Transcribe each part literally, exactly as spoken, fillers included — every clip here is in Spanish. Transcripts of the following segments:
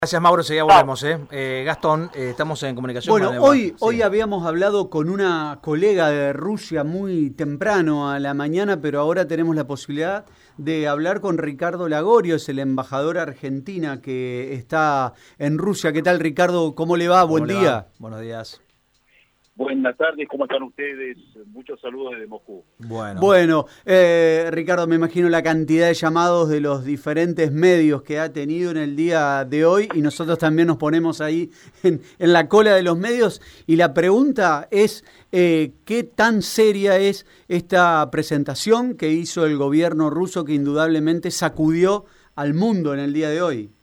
Gracias, Mauro, enseguida volvemos. ¿eh? Eh, Gastón, eh, estamos en comunicación. Bueno, con el... hoy, sí. hoy habíamos hablado con una colega de Rusia muy temprano a la mañana, pero ahora tenemos la posibilidad de hablar con Ricardo Lagorio, es el embajador argentina que está en Rusia. ¿Qué tal, Ricardo? ¿Cómo le va? Buen le día. Va? Buenos días. Buenas tardes, ¿cómo están ustedes? Muchos saludos desde Moscú. Bueno, bueno eh, Ricardo, me imagino la cantidad de llamados de los diferentes medios que ha tenido en el día de hoy y nosotros también nos ponemos ahí en, en la cola de los medios y la pregunta es eh, ¿qué tan seria es esta presentación que hizo el gobierno ruso que indudablemente sacudió al mundo en el día de hoy?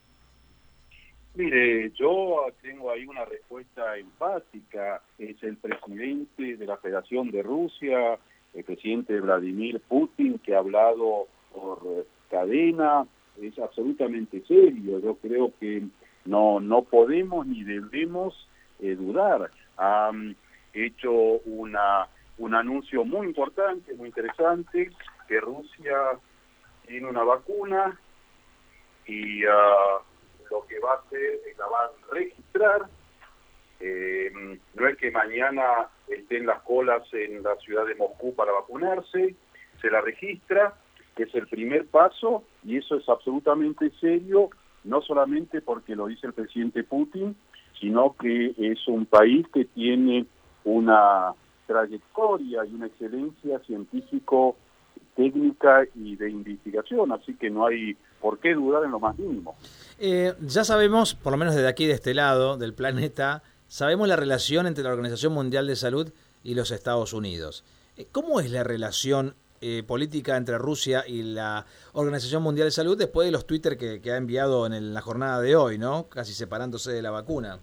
Mire, yo tengo ahí una respuesta enfática. Es el presidente de la Federación de Rusia, el presidente Vladimir Putin, que ha hablado por cadena. Es absolutamente serio. Yo creo que no no podemos ni debemos eh, dudar. Ha um, hecho una un anuncio muy importante, muy interesante, que Rusia tiene una vacuna y uh, lo que va a hacer es la va a registrar. Eh, no es que mañana estén las colas en la ciudad de Moscú para vacunarse, se la registra, que es el primer paso, y eso es absolutamente serio, no solamente porque lo dice el presidente Putin, sino que es un país que tiene una trayectoria y una excelencia científico técnica y de investigación, así que no hay por qué dudar en lo más mínimo. Eh, ya sabemos, por lo menos desde aquí, de este lado del planeta, sabemos la relación entre la Organización Mundial de Salud y los Estados Unidos. ¿Cómo es la relación eh, política entre Rusia y la Organización Mundial de Salud después de los Twitter que, que ha enviado en, el, en la jornada de hoy, ¿no? Casi separándose de la vacuna?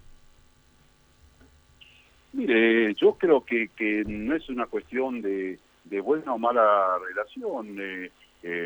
Mire, yo creo que, que no es una cuestión de, de buena o mala relación. Eh, eh,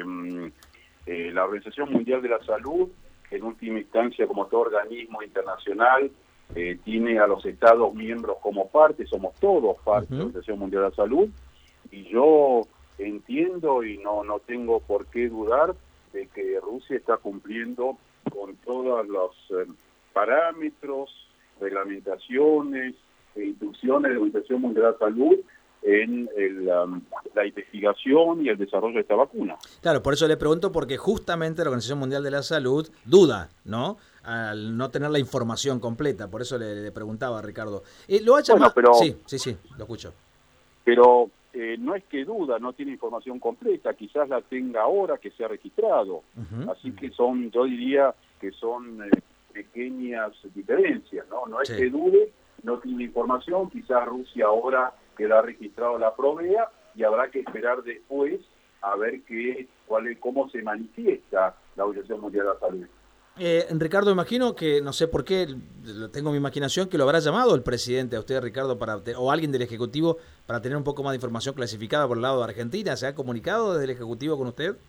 eh, la Organización Mundial de la Salud, en última instancia, como todo organismo internacional, eh, tiene a los Estados miembros como parte, somos todos parte uh-huh. de la Organización Mundial de la Salud, y yo entiendo y no, no tengo por qué dudar de que Rusia está cumpliendo con todos los eh, parámetros, reglamentaciones e instrucciones de la Organización Mundial de la Salud en el, um, la investigación y el desarrollo de esta vacuna. Claro, por eso le pregunto, porque justamente la Organización Mundial de la Salud duda, ¿no? Al no tener la información completa, por eso le, le preguntaba a Ricardo. Eh, ¿Lo ha llamado? Bueno, pero, sí, sí, sí, lo escucho. Pero eh, no es que duda, no tiene información completa, quizás la tenga ahora que se ha registrado. Uh-huh. Así que son, yo diría que son eh, pequeñas diferencias, ¿no? No es sí. que dude, no tiene información, quizás Rusia ahora que la ha registrado la provea y habrá que esperar después a ver qué, cuál es, cómo se manifiesta la Organización Mundial de la Salud. Eh, Ricardo, imagino que, no sé por qué, tengo mi imaginación, que lo habrá llamado el presidente a usted, Ricardo, para o alguien del Ejecutivo, para tener un poco más de información clasificada por el lado de Argentina. ¿Se ha comunicado desde el Ejecutivo con usted?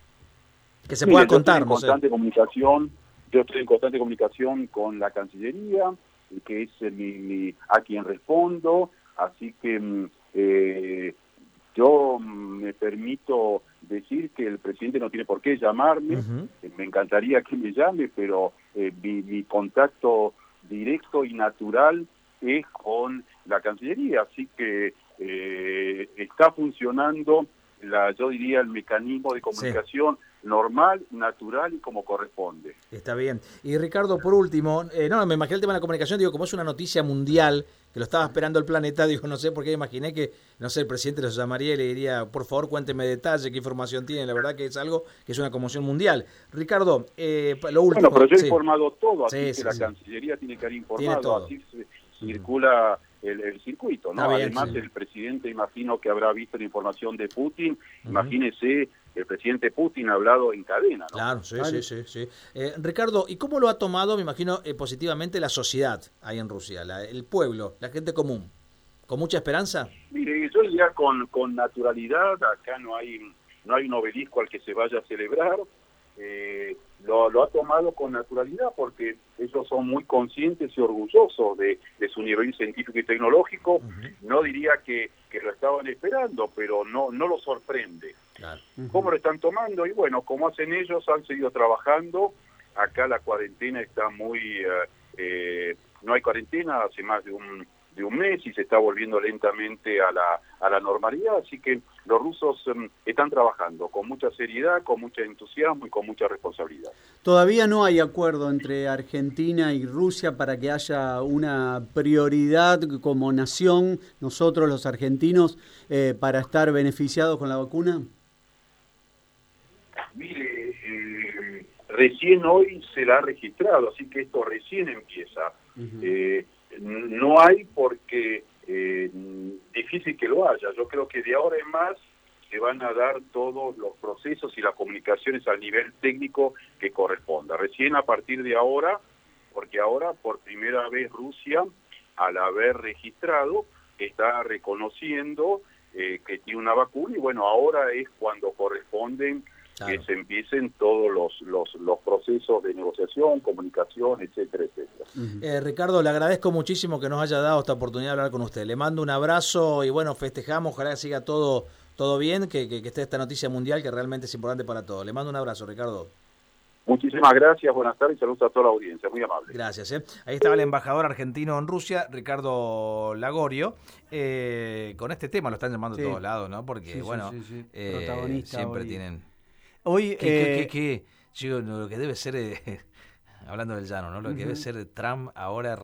Que se Mire, pueda contar, yo estoy en no constante sé. comunicación, yo estoy en constante comunicación con la Cancillería, que es mi, mi, a quien respondo, así que eh, yo me permito decir que el presidente no tiene por qué llamarme, uh-huh. me encantaría que me llame, pero eh, mi, mi contacto directo y natural es con la Cancillería, así que eh, está funcionando, la, yo diría, el mecanismo de comunicación sí. normal, natural y como corresponde. Está bien. Y Ricardo, por último, eh, no, me imaginé el tema de la comunicación, digo, como es una noticia mundial, que lo estaba esperando el planeta, digo, no sé por qué imaginé que, no sé, el presidente los llamaría y le diría, por favor, cuénteme detalle, qué información tiene, la verdad que es algo que es una conmoción mundial. Ricardo, eh, lo último... Bueno, pero yo he sí. informado todo, así sí, que sí, la sí. Cancillería tiene que haber informado, así se circula el, el circuito, ¿no? Bien, Además, sí. el presidente, imagino que habrá visto la información de Putin, uh-huh. imagínese, el presidente Putin ha hablado en cadena, ¿no? Claro, sí, vale. sí, sí. sí. Eh, Ricardo, ¿y cómo lo ha tomado, me imagino, eh, positivamente la sociedad ahí en Rusia, la, el pueblo, la gente común? ¿Con mucha esperanza? Mire, yo diría con, con naturalidad, acá no hay, no hay un obelisco al que se vaya a celebrar, eh, lo, lo ha tomado con naturalidad porque ellos son muy conscientes y orgullosos de, de su nivel científico y tecnológico. Uh-huh. No diría que, que lo estaban esperando, pero no, no lo sorprende. Claro. Uh-huh. ¿Cómo lo están tomando? Y bueno, como hacen ellos, han seguido trabajando acá la cuarentena está muy... Eh, eh, no hay cuarentena hace más de un, de un mes y se está volviendo lentamente a la, a la normalidad, así que los rusos um, están trabajando con mucha seriedad, con mucho entusiasmo y con mucha responsabilidad. Todavía no hay acuerdo entre Argentina y Rusia para que haya una prioridad como nación, nosotros los argentinos, eh, para estar beneficiados con la vacuna. Mire, eh, recién hoy se la ha registrado, así que esto recién empieza. Uh-huh. eh, no hay porque eh, difícil que lo haya. Yo creo que de ahora en más se van a dar todos los procesos y las comunicaciones al nivel técnico que corresponda. Recién a partir de ahora, porque ahora por primera vez Rusia, al haber registrado, está reconociendo eh, que tiene una vacuna y bueno, ahora es cuando corresponden claro. que se empiecen todos los, los, los procesos de negociación, comunicación, etcétera, etcétera. Uh-huh. eh, Ricardo, le agradezco muchísimo que nos haya dado esta oportunidad de hablar con usted. Le mando un abrazo y bueno, festejamos, ojalá que siga todo, todo bien, que, que, que esté esta noticia mundial que realmente es importante para todos. Le mando un abrazo, Ricardo. Muchísimas gracias, buenas tardes y saludos a toda la audiencia, muy amable. Gracias. ¿eh? Ahí estaba el embajador argentino en Rusia, Ricardo Lagorio, eh, con este tema, lo están llamando sí. de todos lados, ¿no? Porque, sí, bueno, sí, sí, sí. Eh, protagonista siempre hoy. Tienen... Hoy, ¿Qué, eh... qué, qué, qué? Yo, lo que debe ser, eh, hablando del llano, ¿no? Lo que uh-huh. debe ser Trump ahora